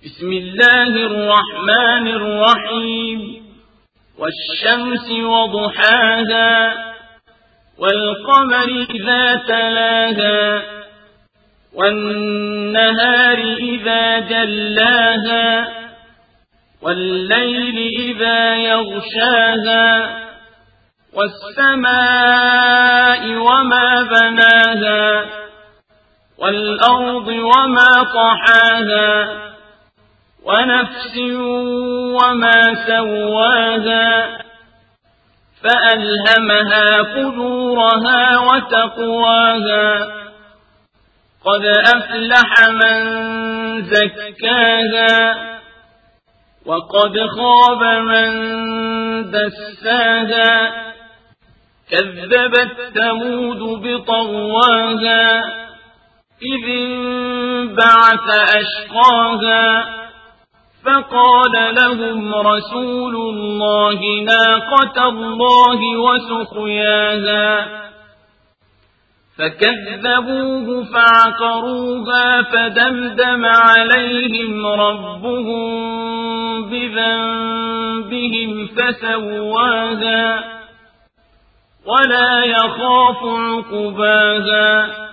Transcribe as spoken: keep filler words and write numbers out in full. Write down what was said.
بسم الله الرحمن الرحيم والشمس وضحاها والقمر إذا تلاها والنهار إذا جلاها والليل إذا يغشاها والسماء وما بناها والأرض وما طحاها ونفس وما سواها فألهمها فجورها وتقواها قد أفلح من زكاها وقد خاب من دساها كذبت ثمود بطغواها إذ انبعث أشقاها فقال لهم رسول الله ناقة الله وسقياها فكذبوه فعقروها فدمدم عليهم ربهم بذنبهم فسواها ولا يخاف عقباها